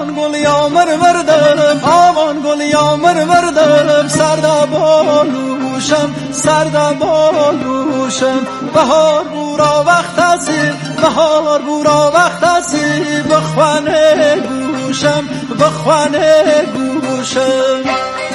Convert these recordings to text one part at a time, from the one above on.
آمان گل یامر وردم آمان گل یامر وردم سردا بالوشم سردا بالوشم بهار بورا وقت هستی بهار بورا وقت هستی بخوانه گوشم بخوانه گوشم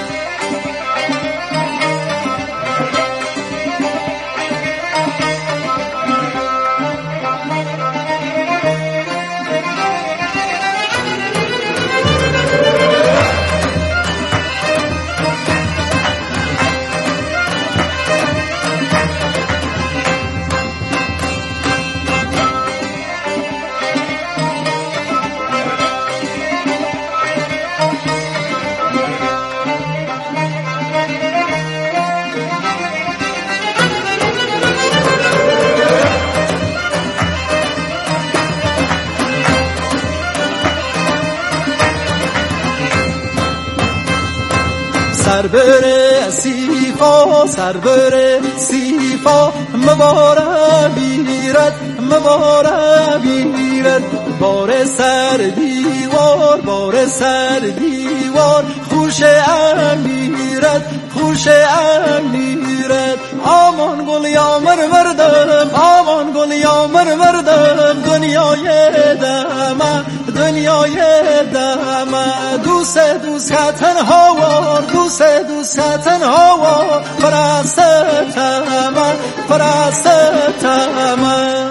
سربره سیفا سربره سیفا مبارا بیرد مبارا بیرد بار سر دیوار خوش امیرد خوش امیرد آمان گل یامر وردم آمان گل یامر وردم دنیای دمه دوست تنها وار دوست تنها وار فرستم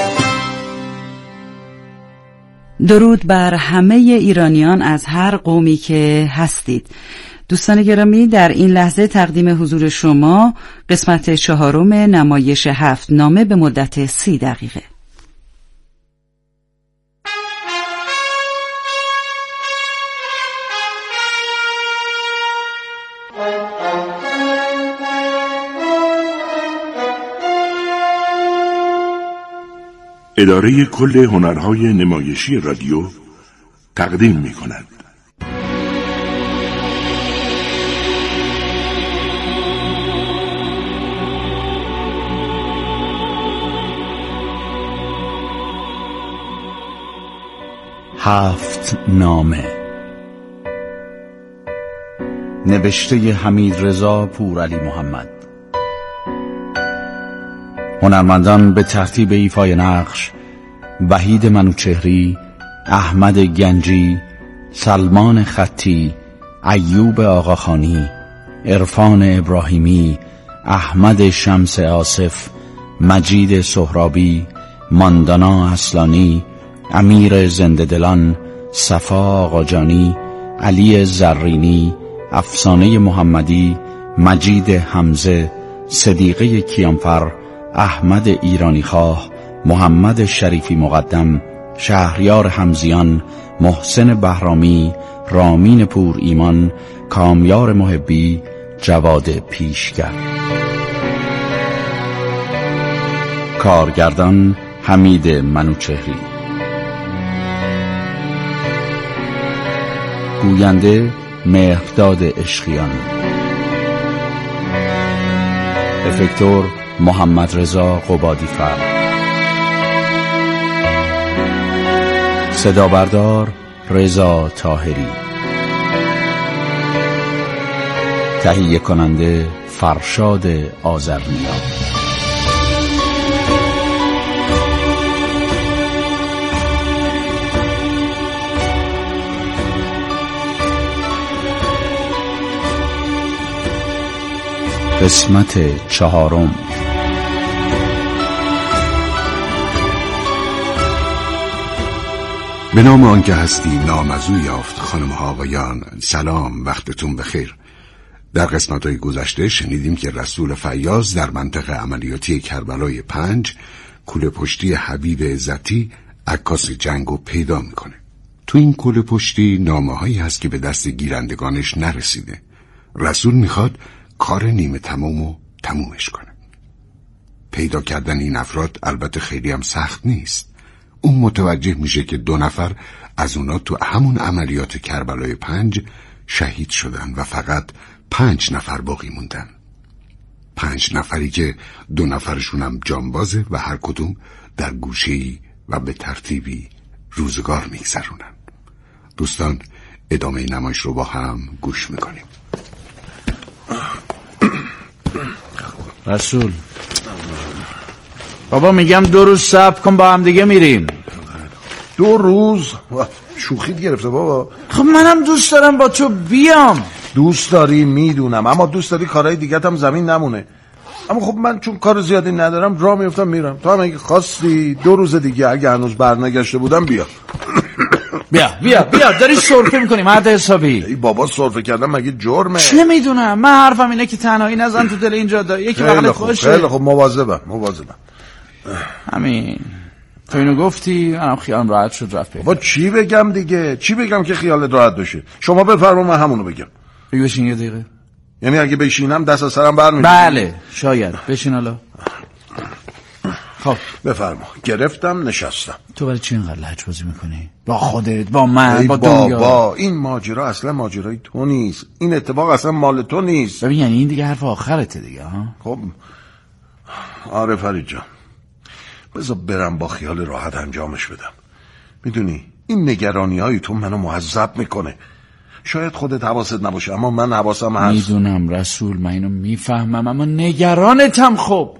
درود بر همه ایرانیان از هر قومی که هستید. دوستان گرامی، در این لحظه تقدیم حضور شما قسمت 4 نمایش 7 نامه به مدت 30 دقیقه. اداره کل هنرهای نمایشی رادیو تقدیم می کند. هفت نامه نوشته حمیدرضا پورعلی محمد. هنرمندان به ترتیب ایفای نقش: وحید منوچهری، احمد گنجی، سلمان خطی، ایوب آقاخانی، عرفان ابراهیمی، احمد شمس آصف، مجید سهرابی، ماندانا اصلانی، امیر زنده‌دلان، صفا آقاجانی، علی زرینی، افسانه محمدی، مجید حمزه، صدیقه کیانفر، احمد ایرانیخواه، محمد شریفی مقدم، شهریار حمزیان، محسن بهرامی، رامین پور ایمان، کامیار محبی، جواد پیشگر. کارگردان حمید منوچهری. گوینده مهرداد عشقیان. افکتور محمد رضا قبادی‌فر. صدا بردار رضا طاهری. تهیه کننده فرشاد آذرنیا. قسمت 4. به نام آنکه هستی نامزو یافت. خانم ها آقایان، سلام، وقتتون بخیر. در قسمت‌های گذشته شنیدیم که رسول فیاض در منطقه عملیاتی کربلای 5 کوله پشتی حبیب عزتی عکاس جنگو پیدا میکنه. تو این کوله پشتی نامه‌هایی هست که به دست گیرندگانش نرسیده. رسول میخواد کار نیمه تمامو تمومش کنه. پیدا کردن این افراد البته خیلی هم سخت نیست. اون متوجه میشه که 2 نفر از اونا تو همون عملیات کربلای 5 شهید شدن و فقط 5 نفر باقی موندن. 5 نفری که 2 نفرشون هم جانبازه و هر کدوم در گوشه‌ای و به ترتیبی روزگار میگذرونن. دوستان ادامه نمایش رو با هم گوش میکنیم. رسول بابا میگم 2 روز صبر کن با هم دیگه میریم. 2 روز؟ شوخیت گرفته بابا. خب منم دوست دارم با تو بیام. دوست داری میدونم، اما دوست داری کارهای دیگت هم زمین نمونه. اما خب من چون کار زیادی ندارم راه میفتم میرم. تو هم اگه خواستی 2 روز دیگه اگه هنوز برنگشته بودم بیا. بیا داری سرفه میکنی مرد حسابی. ای بابا سرفه کردم مگه جرمه؟ چه میدونم، من حرفم اینه که تنهایی نزن تو دل اینجا داری یکی بغلت باشه. خیلی خوب مواظبم. همین تو اینو گفتی منم خیالم راحت شد رفت. بابا چی بگم دیگه؟ چی بگم که خیالت راحت بشه؟ شما بفرما من همونو بگم. بشین یه دقیقه. یعنی اگه بشینم دست از سرم برمیاد؟ بله شاید. بشین حالا. خب بفرما. گرفتم نشستم. تو برای چی اینقدر لج بازی میکنی؟ با خودت، با من، با دنیا؟ بابا این ماجرا اصلا ماجرای تو نیست. این اتفاق اصلا مال تو نیست. ببین یعنی این دیگه حرف آخرته دیگه ها؟ خب آره فرید جان، بذار برم با خیال راحت انجامش بدم. میدونی این نگرانی های تو منو معذب میکنه. شاید خودت حواست نباشه اما من حواسم هست. میدونم رسول، من اینو میفهمم اما نگرانتم. خب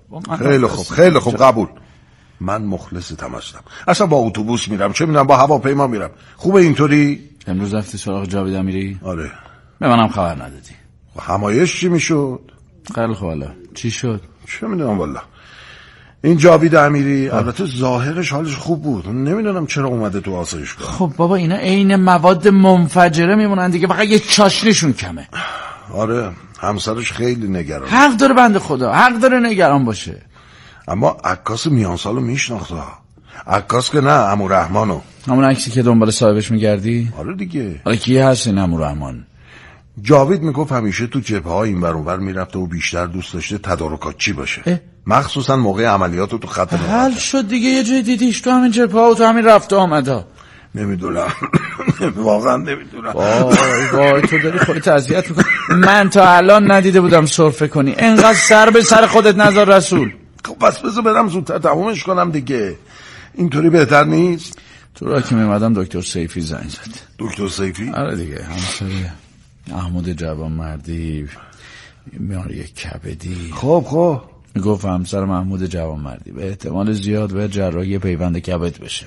خیلی خوب قبول. من مخلصتم هستم. اصلا با اتوبوس میرم، چه میدونم با هواپیما میرم. خوبه اینطوری؟ امروز رفتی سراغ جاوید امیری؟ آره. به منم خبر ندادی. همایش چی میشد؟ خیلی خوب. حالا چی شد؟ چه میدونم والله. این جاوید امیری البته ظاهرش حالش خوب بود، نمیدونم چرا اومده تو آسایشگاه. خب بابا اینا عین مواد منفجره میمونن دیگه، فقط یه چاشنیشون کمه. آره همسرش خیلی نگران. حق داره بنده خدا، حق داره نگران باشه. اما عکاس میانسالو میشناخته. عکاس که نه، عمو رحمانو. همون عکسی که دنبال صاحبش میگردی؟ آره دیگه. آره کی هست این عمو رحمان؟ جاوید میگفت همیشه تو جبهه‌ها این ور اون ور میرفته و بیشتر دوست داشته تدارکات چی باشه. مخصوصا موقع عملیات تو خط مقدم. حل شد دیگه، یه جای دیدیش تو همین جبهه‌ها و تو همین رفته آمده. نمیدونم واقعا نمیدونم. وای تو داری خودت اذیت میکنی. من تا الان ندیده بودم سرفه کنی. انقدر سر به سر خودت نذار رسول. خب بس بذار برم زودتر تمومش کنم دیگه. اینطوری بهتر نیست؟ تو را که میمدم دکتر سیفی زنگ زد. دکتر سیفی؟ آره دیگه، همسر محمود جوانمردی، بیماری کبدی. خب گفت همسر محمود جوانمردی به احتمال زیاد باید جراحی پیوند کبد بشه.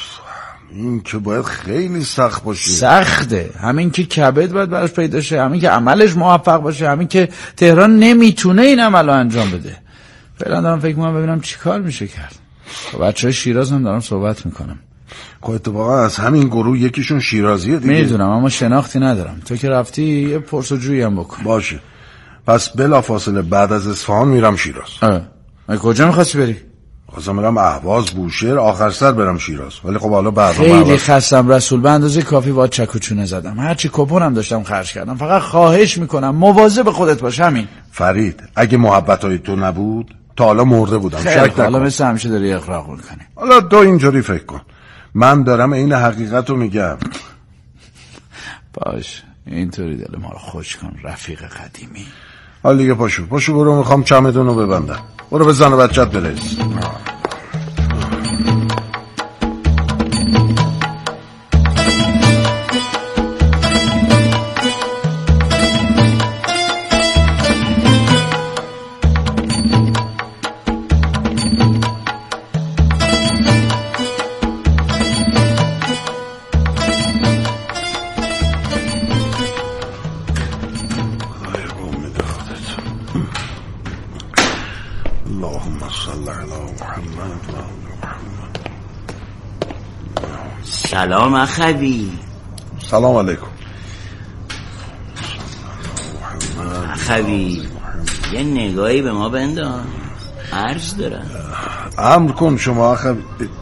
این که باید خیلی سخت باشه. سخته، همین که کبد باید براش پیدا شه، همین که عملش موفق باشه، همین که تهران نمیتونه این عملو انجام بده. فعلا دارم فکر میکنم ببینم چی کار میشه کرد. با بچهای شیراز هم دارم صحبت میکنم. خب اتفاقا از همین گروه یکیشون شیرازیه دیگه. میدونم اما شناختی ندارم. تو که رفتی یه پرسجویی هم بکن. باشه، پس بلافاصله بعد از اصفهان میرم شیراز. کجا میخواستی بری؟ خواستم برم اهواز، بوشهر، آخر سر برم شیراز. ولی خب حالا خیلی خستم رسول، به اندازه کافی با چک و چونه زدم، هرچی کپونم داشتم خرج کردم. فقط خواهش میکنم مواظب خودت باش. همین. فرید اگه محبتای تو نبود تا حالا مرده بودم. شک حالا مثل همیشه داری اغراق میکنی. حالا تو اینجوری فکر کن، من دارم این حقیقت رو میگم. باش اینطوری دل ما رو خوش کن رفیق قدیمی. حالا دیگه پاشو برو، میخوام چمدون رو ببندم. برو به زن و بچت برس. سلام اخوی. سلام علیکم. اخوی یه نگاهی به ما بنداز، عرض دارم. امر کن شما اخوی.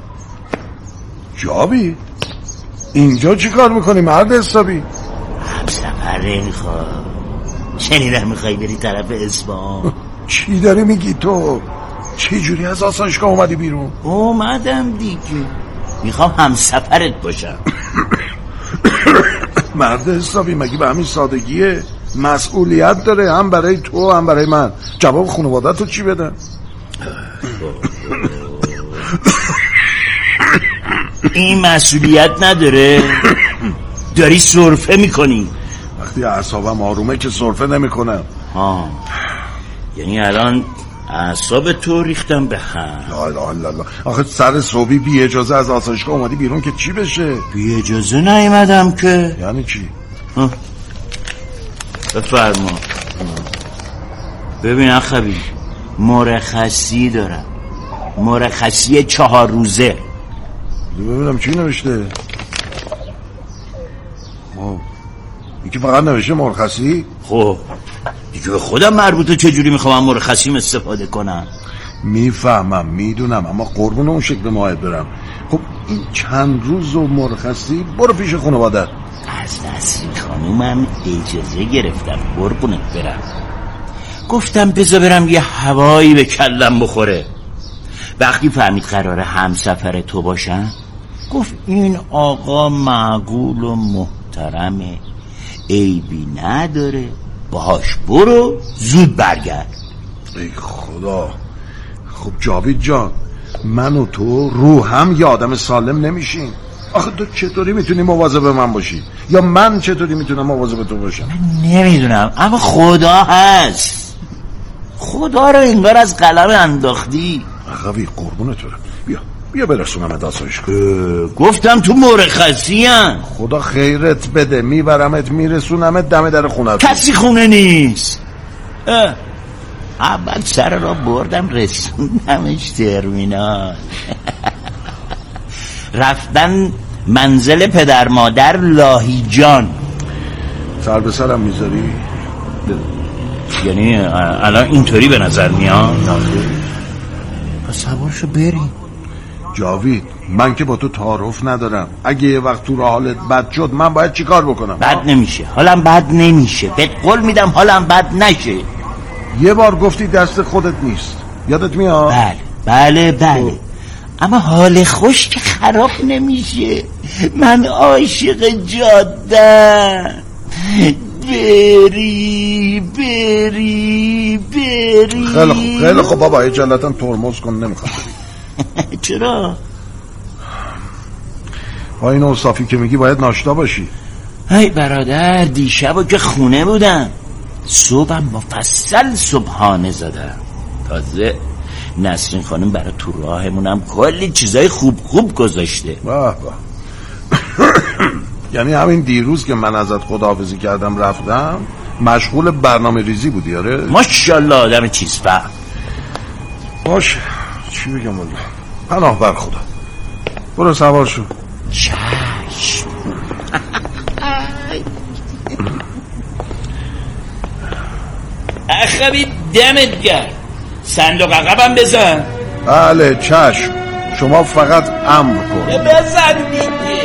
جاوید اینجا چی کار میکنی مرد حسابی؟ همسفره میخواد. شنیدم میخوای بری طرف اصفهان. چی داری میگی تو؟ چی جوری از آسایشگاه اومدی بیرون؟ اومدم دیگه، میخوام همسفرت باشم. مرد حسابی مگه به همین سادگیه؟ مسئولیت داره، هم برای تو هم برای من. جواب خانوادت تو چی بدن؟ این مسئولیت نداره؟ داری سرفه میکنی. وقتی اعصابم آرومه که سرفه نمیکنم. یعنی الان اعصاب تو ریختم به هم. لا آخه سر صبحی بی اجازه از آسایشگاه اومدی بیرون که چی بشه؟ بی اجازه نیومدم که. یعنی چی؟ بفرما. ببین اخوی، مرخصی دارم، مرخصی 4 روزه. ببینم چی نوشته. این که فقط نوشته مرخصی. خب دیگه به خودم مربوطه چجوری میخوام مرخصیم استفاده کنم. میفهمم میدونم، اما قربون اون شکل ماهد برم. خب این چند روز و مرخصی برو پیش خانواده. از نسرین خانومم اجازه گرفتم قربونت برم. گفتم بذار برم یه هوایی به کلم بخوره. وقتی فهمید قراره همسفر تو باشم گفت این آقا معقول و محترمه، عیبی نداره، باهاش برو زود برگرد. ای خدا. خب جاوید جان، من و تو رو هم یه آدم سالم نمیشیم. آخه تو چطوری میتونی مواظب من باشی؟ یا من چطوری میتونم مواظب تو باشم؟ من نمیدونم، اما خدا هست. خدا رو انگار از قلم انداختی. اخوی قربونت برم، بیا برسونم آسایشگاه. گفتم تو مرخصی ام. خدا خیرت بده، میبرمت میرسونمت دم در خونه. کسی خونه نیست. اول سر را بردم رسوندمش ترمینال. رفتن منزل پدر مادر لاهیجان. سر به سرم میذاری؟ یعنی الان اینطوری به نظر میاد؟ پس سوارشو بریم. جاوید من که با تو تعارف ندارم، اگه یه وقت تو راه حالت بد شد من باید چی کار بکنم؟ بد نمیشه، حالم بد نمیشه، بهت قول میدم حالم بد نشه. یه بار گفتی دست خودت نیست، یادت میاد؟ بله اما حال خوش که خراب نمیشه. من عاشق جادم. بری خیلی خوب بابا، اجالتا ترمز کن، نمیخوام. چرا؟ با این اوصافی که میگی باید ناشتا باشی. ای برادر، دیشبو که خونه بودم صبحم مفصل صبحانه زدم. تازه نسرین خانم برای تو راهمونم کلی چیزای خوب گذاشته. واه یعنی همین دیروز که من ازت خداحافظی کردم رفتم مشغول برنامه ریزی بودی؟ آره ماشاءالله آدم چیز فهم. باشه چی بگم والله، پناه بر خدا. برو سوار شو. چشم. اخوی دمت گرم، صندوق عقبم بزن. بله چشم، شما فقط امر کن. بزن دیگه.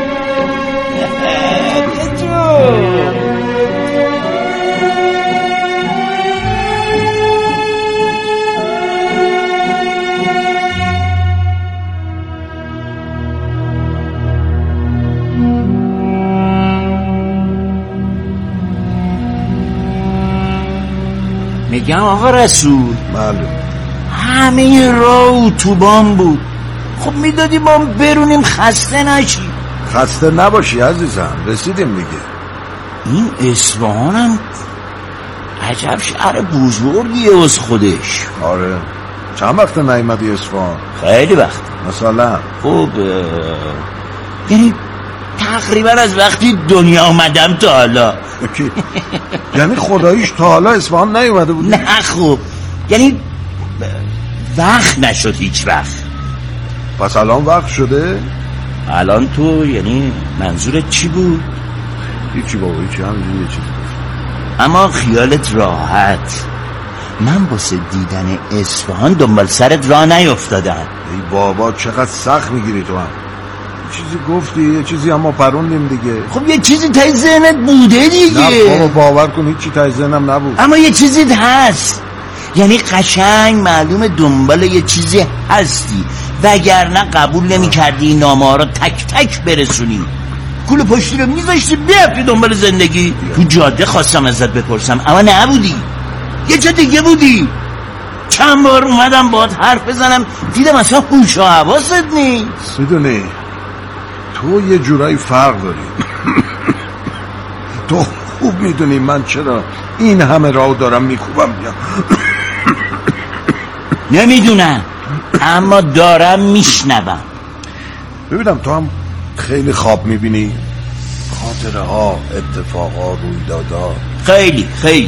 میگم آقا رسول، بله همه راه اتوبان بود. خب میدادی ما برونیم خسته نشی. خسته نباشی عزیزم، رسیدیم دیگه. این اصفهانم عجب شهر بزرگیه از خودش. آره چند وقت نیومدی اصفهان؟ خیلی وقت. مثلا خب یعنی تقریبا از وقتی دنیا آمدم تا حالا. یعنی خداییش تا حالا اصفهان نیومده بودی؟ نه خب یعنی وقت نشد هیچ وقت. پس الان وقت شده؟ الان تو یعنی منظورت چی بود؟ هیچی بابا، هیچی، همینجوری یه چیزی. اما خیالت راحت، من واسه دیدن اصفهان دنبال سرت راه نیفتادم. ای بابا چقدر سخت میگیری تو هم. چیزی گفتی یه چیزی اما پروندیم دیگه. خب یه چیزی تای ذهنت بوده دیگه. نه بابا باور کن هیچی تای ذهنم نبود. اما یه چیزی هست، یعنی قشنگ معلومه دنبال یه چیزی هستی، وگرنه قبول نمی کردی این نامه ها رو تک تک برسونی. کول پشتی رو میذاشتی بیفتی دنبال زندگی. تو جاده خواستم ازت بپرسم اما نبودی، یه جا دیگه بودی. چند بار اومدم باهات حرف بزنم دیدم اصلا هوش و حواست نیست. میدونی تو یه جورایی فرق داری. تو خوب میدونی من چرا این همه راه دارم میکوبم بیام. نمیدونم اما دارم میشنوم. ببینم تو هم خیلی خواب میبینی؟ خاطره ها، اتفاقا، رویدادها. خیلی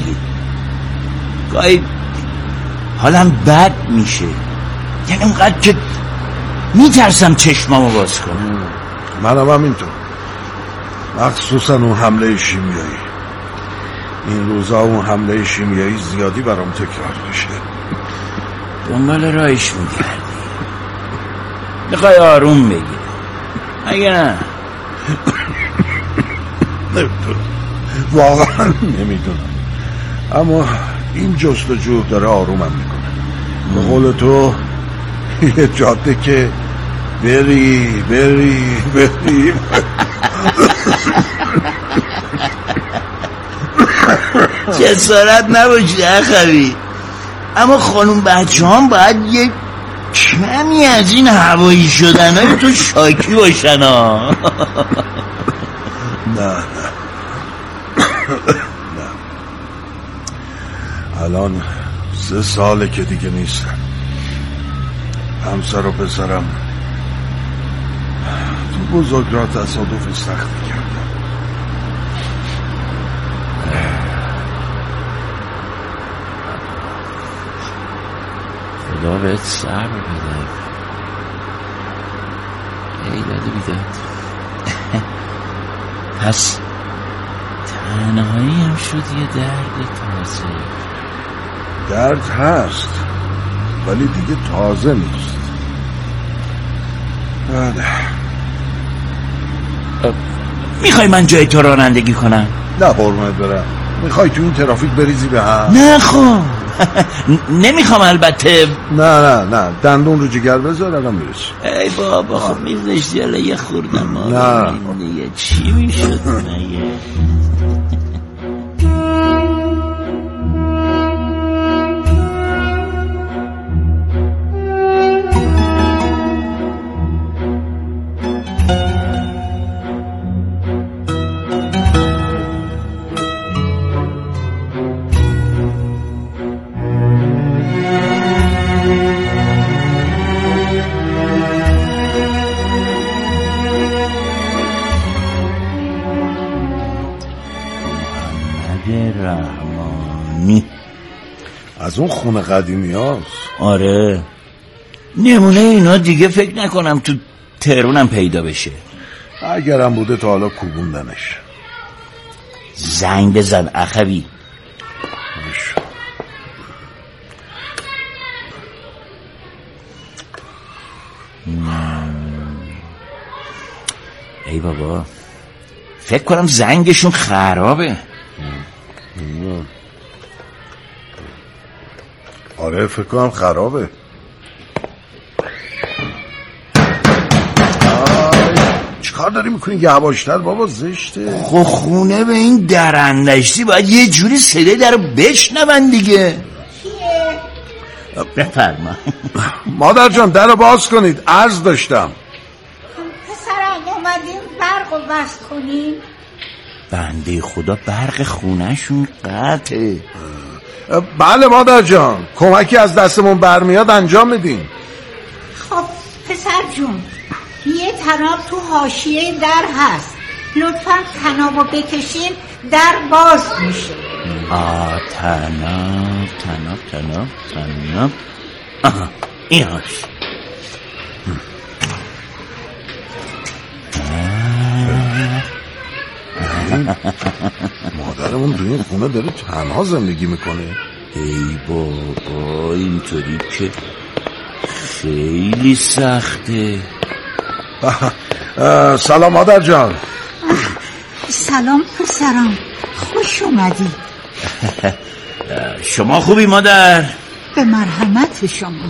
گاهی حالم بد میشه، یعنی اونقدر که میترسم چشمامو باز کنم. منم همینطور، مخصوصا اون حمله شیمیایی. این روزا اون حمله شیمیایی زیادی برام تکرار میشه. دنبال راهش میگردی، میخوای آروم بگی اگه نه؟ واقعا نمیدونم، اما این جستجو داره آرومم میکنه. به قول تو یه جاده که بری جسارت نباشه اخوی، اما خانوم بچه هم باید یه کمی از این هوایی شدن های تو شاکی باشن ها. نه الان 3 ساله که دیگه نیستم. همسر و پسرم تو بزرگراه تصادف سختی کردم. خدا بهت صبر بده. ای داده بیداد. پس تنهایی هم شد یه درد تازه. درد هست ولی دیگه تازه نیست. میخوای من جای تو رانندگی کنم؟ نه قربونت برم. میخوای تو این ترافیک بریزی به هم؟ نه خب نمیخوام البته. نه دندون رو جگر بذار الان میرسی. ای بابا خب میذاشتی الان یه خوردم. نه دیگه چی میشد نگه. رحمانی از اون خونه قدیمی هاست. آره نمونه اینا دیگه فکر نکنم تو تهرانم پیدا بشه. اگرم بوده تا حالا کوبوندنش. زنگ بزن اخوی. ای بابا فکر کنم زنگشون خرابه. آره فکر کنم خرابه. چیکار داری میکنی یواشتر بابا؟ زشته. خب خونه به این درندشتی باید یه جوری صدای در رو بشنون دیگه. کیه؟ بفرما. مادر جان در رو باز کنید، عرض داشتم. پسرم اومدیم برق رو بست کنیم. بنده خدا برق خونهشون قطعه. بله مادر جان، کمکی از دستمون برمیاد انجام میدیم. خب پسر جون یه تناب تو حاشیه در هست، لطفا تنابو بکشین در باز میشه. تناب آها این هاش. مادرمون تو این خونه داره تنها زندگی میکنه. ای بابا اینطوری که خیلی سخته. سلام مادر جان. سلام پسرم، خوش اومدی. شما خوبی مادر؟ به مرحمت شما.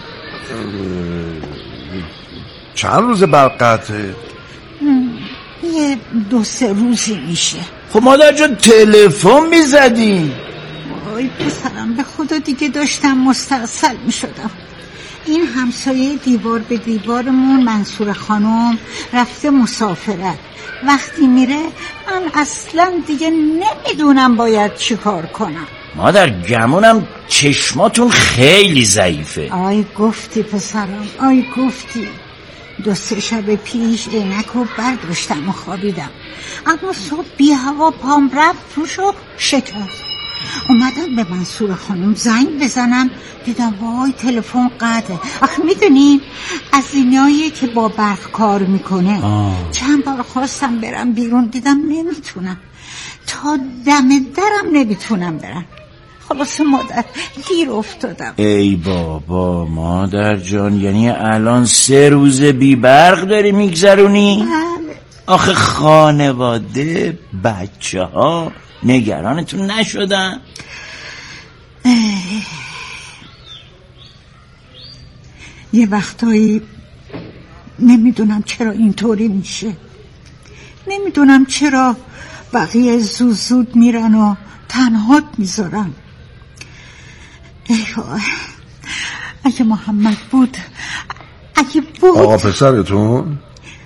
چند روز برق قطعه؟ یه 2-3 روزی میشه. خب مادر جان تلفن میزدی. وای پسرم به خدا دیگه داشتم مستاصل میشدم. این همسایه دیوار به دیوارمون منصور خانم رفته مسافرت. وقتی میره من اصلا دیگه نمیدونم باید چی کار کنم. مادر گمونم چشماتون خیلی ضعیفه. آی گفتی پسرم، آی گفتی. 2-3 شب پیش عینکو برداشتم و خوابیدم، اما صبح بی هوا پام رفت توش و شکست. اومدم به منصور خانم زنگ بزنم، دیدم وای تلفن قطعه. آخه میدونین از اینایی که با برق کار میکنه. چند بار خواستم برم بیرون، دیدم نمیتونم، تا دم درم نمیتونم برم. خلاص مادر گیر افتادم. ای بابا مادر جان، یعنی الان 3 روز بی برق داری میگذرونی؟ بله. آخه خانواده بچه ها نگرانتون نشدن؟ یه وقتایی نمیدونم چرا اینطوری میشه، نمیدونم چرا بقیه زود زود میرن و تنهات میذارن. ای وای، اگه محمد بود، اگه بود. آقا پسرتون؟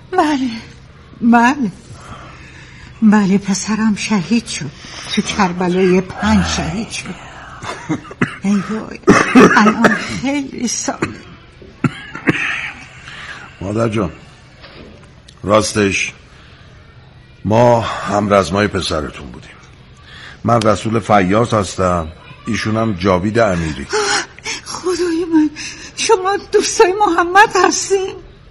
بله پسرم شهید شد، تو کربلای 5 شهید شد. ای وای، الان خیلی سال. مادر جان راستش ما همرزمای پسرتون بودیم. من رسول فیاض هستم، ایشونم جاوید امیری. خدای من، شما دوستای محمد هستین؟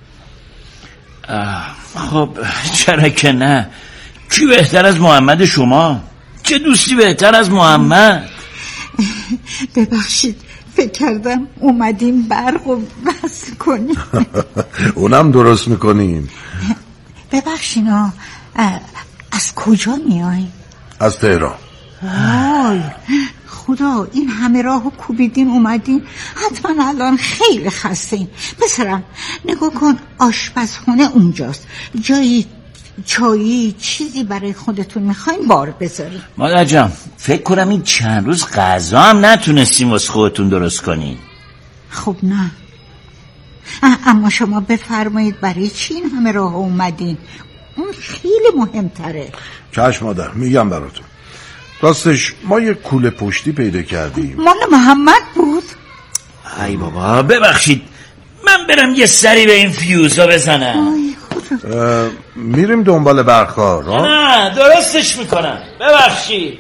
خب چرا که نه، کی بهتر از محمد شما؟ چه دوستی بهتر از محمد؟ ببخشید فکر کردم اومدیم برق و بس کنیم. اونم درست میکنیم. ببخشینا، از کجا میاییم؟ از تهران. وای خدا، این همه راهو کوبیدین اومدین، حتما الان خیلی خستین. پسرم نگاه کن، آشپزخونه اونجاست، جایی چایی چیزی برای خودتون میخواین بار بذارین. مادر جان فکر کنم این چند روز غذا هم نتونستیم واسه خودتون درست کنین. خب نه، اما شما بفرمایید برای چی این همه راه اومدین؟ اون خیلی مهمتره. چشم مادر، میگم براتون. راستش ما یه کوله پشتی پیدا کردیم. مال محمد بود؟ ای بابا ببخشید، من برم یه سری به این فیوزا بزنم. میریم دنبال برق‌ها. نه درستش میکنم، ببخشید.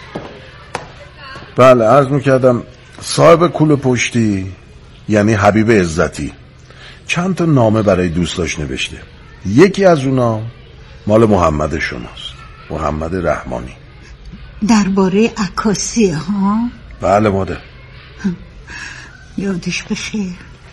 بله عرض میکردم صاحب کوله پشتی یعنی حبیب عزتی چند تا نامه برای دوستاش نوشته. یکی از اونا مال محمد شماست، محمد رحمانی. درباره عکاسی ها؟ بله مادر. یادش بخیر.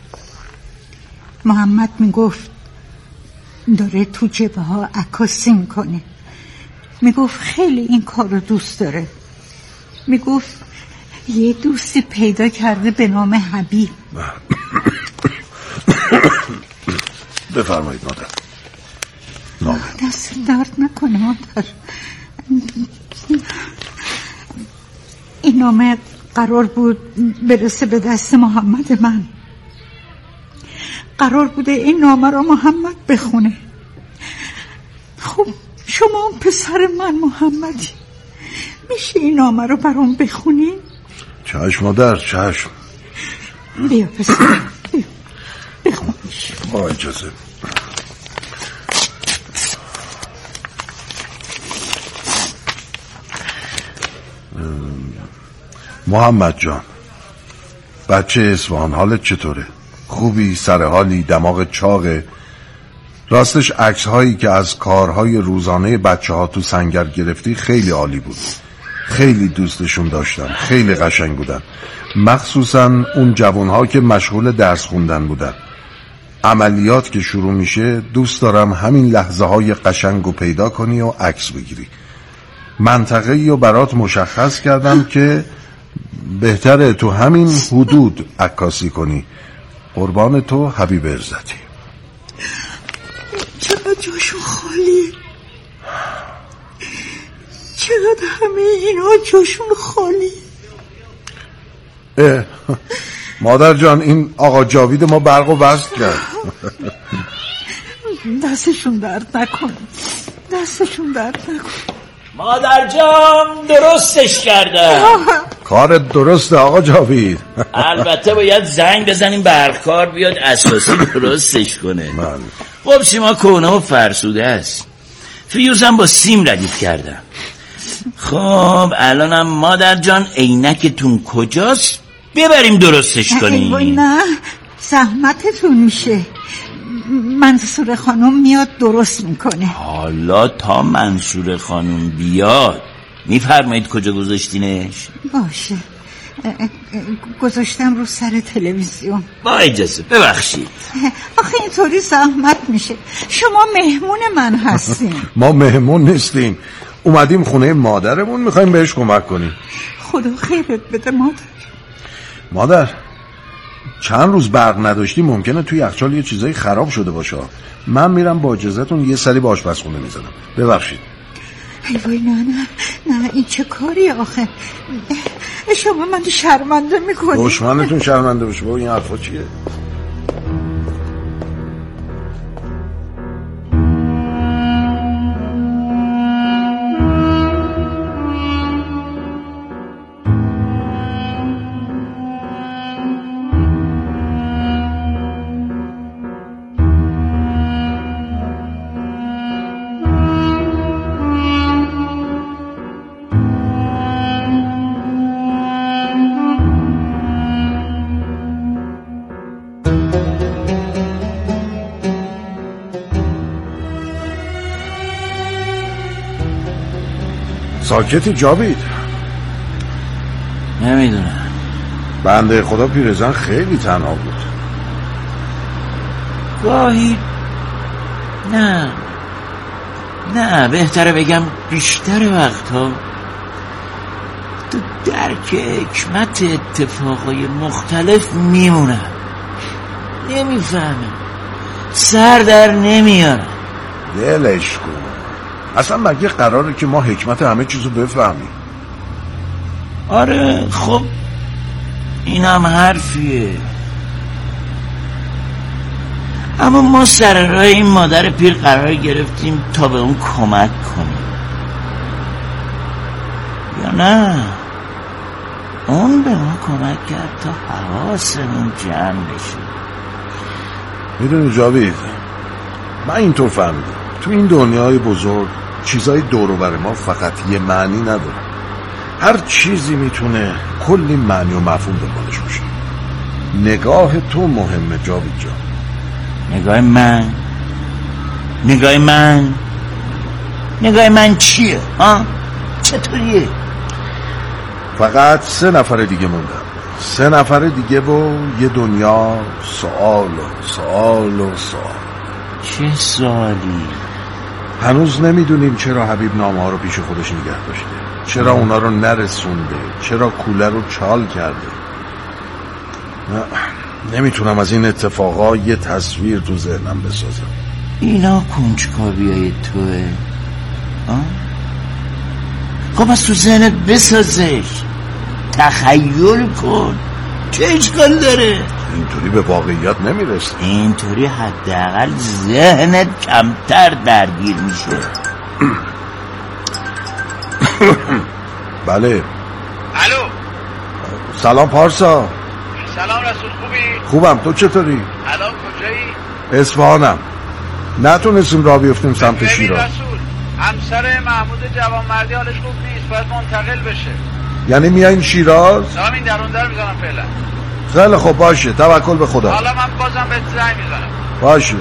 محمد میگفت داره تو جبه ها عکاسی میکنه. میگفت خیلی این کار رو دوست داره. میگفت یه دوستی پیدا کرده به نام حبیب. بفرمایید مادر. نامه. دست درد نکنه مادر. این نامه قرار بود برسه به دست محمد من. قرار بوده این نامه رو محمد بخونه. خب شما اون پسر من محمدی، میشه این نامه رو برام بخونی؟ چشم مادر، چشم. بیا پسر، بیا بخونیش. با اجازه. محمد جان، بچه اصفهان، حالت چطوره؟ خوبی؟ سرحالی؟ دماغ چاقه؟ راستش عکس هایی که از کارهای روزانه بچه ها تو سنگر گرفتی خیلی عالی بود. خیلی دوستشون داشتم، خیلی قشنگ بودن، مخصوصا اون جوان ها که مشغول درس خوندن بودن. عملیات که شروع میشه دوست دارم همین لحظه های قشنگو پیدا کنی و عکس بگیری. منطقه‌ای رو برات مشخص کردم که بهتره تو همین حدود عکاسی کنی. قربان تو حبیب عزتی. چقدر جاشون خالی، چقدر همه اینا جاشون خالی. مادر جان این آقا جاوید ما برق و وصل کرد. دستشون درد نکن، دستشون درد نکن. مادر جان درستش کردم. کارت درسته آقا جاوید. البته باید زنگ بزنیم برقکار بیاد اساسی درستش کنه. خب سیما کهنه و فرسوده است، فیوزم با سیم ردیف کردم. خب الانم مادر جان عینکتون کجاست؟ ببریم درستش کنیم. نه زحمتتون میشه، منصور خانم میاد درست میکنه. حالا تا منصور خانم بیاد میفرمایید کجا گذاشتینش؟ باشه گذاشتم رو سر تلویزیون. با اجازه ببخشید. آخه اینطوری زحمت میشه، شما مهمون من هستین. ما مهمون نیستیم، اومدیم خونه مادرمون، میخوایم بهش کمک کنیم. خدا خیرت بده مادر. مادر چند روز برق نداشتی، ممکنه توی یخچال یه چیزایی خراب شده باشه. من میرم با اجازهتون یه سری به آشپزخونه میزنم. ببخشید. ای وای نه این چه کاری آخه؟ شما من شرمنده میکنی. دشمنتون شرمنده بشه بابا، این حرفا چیه؟ ساکتی جاوید؟ نمیدونم، بنده خدا پیرزن خیلی تنها بود. گاهی نه بهتره بگم بیشتر وقتها تو درک حکمت اتفاقای مختلف میمونم، نمیفهمم، سر در نمیارم. دلش کن، اصلا مگه قراره که ما حکمت همه چیزو بفهمیم؟ آره خب اینم حرفیه، اما ما سر راه این مادر پیر قرار گرفتیم تا به اون کمک کنیم، یا نه اون به ما کمک کرد تا حواسمون جمع بشه. میدونی جاوید، من اینطور فهمیدم تو این دنیای بزرگ چیزای دور و بر ما فقط یه معنی نداره، هر چیزی میتونه کلی معنی و مفهوم دنبالش باشه. نگاه تو مهمه جاوید جان. نگاه من چیه؟ چطوریه؟ فقط 3 نفر دیگه موندن، 3 نفر دیگه و یه دنیا سوال و سوال و سوال. چه سوالی؟ هنوز نمیدونیم چرا حبیب نامه ها رو پیش خودش نگه داشته، چرا اونا رو نرسونده، چرا کوله رو چال کرده. نمیتونم از این اتفاقا یه تصویر تو ذهنم بسازم. اینا کنجکاویای توه؟ خب از تو ذهنت بسازش، تخیل کن، چه اشکال داره؟ اینطوری به واقعیت نمیرسه. اینطوری حداقل ذهنت کمتر درگیر میشه. بله. الو. سلام پارسا. سلام رسول، خوبی؟ خوبم، تو چطوری؟ الان کجایی؟ اصفهانم. نتونستیم راه بیفتیم سمت شیراز. رسول، همسر محمود جوانمردی حالش خوب نیست، باید منتقل بشه. یعنی میایین شیراز؟ همین درون در میزنم فعلا. خیلی خوب، باشه، توکل به خدا. حالا من بازم به زنگ میزنم. باشه.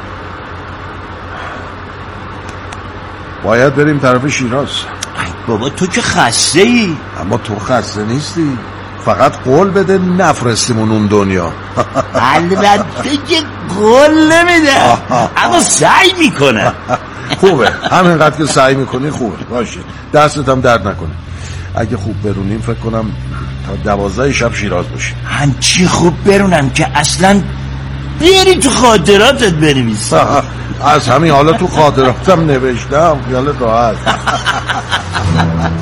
باید بریم طرف شیراز. بابا تو که خسته ای. اما تو خسته نیستی، فقط قول بده نفرستیمون اون دنیا. البته که قول نمیده، اما سعی میکنه. خوبه، همینقدر که سعی میکنی خوبه. باشه، دستت هم درد نکنه. اگه خوب برونیم فکر کنم تا 12 شب شیراز باشیم. همچی خوب برونم که اصلا بیاری تو خاطراتت بنویسی. از همین حالا تو خاطراتم نوشتم، خیالت راحت.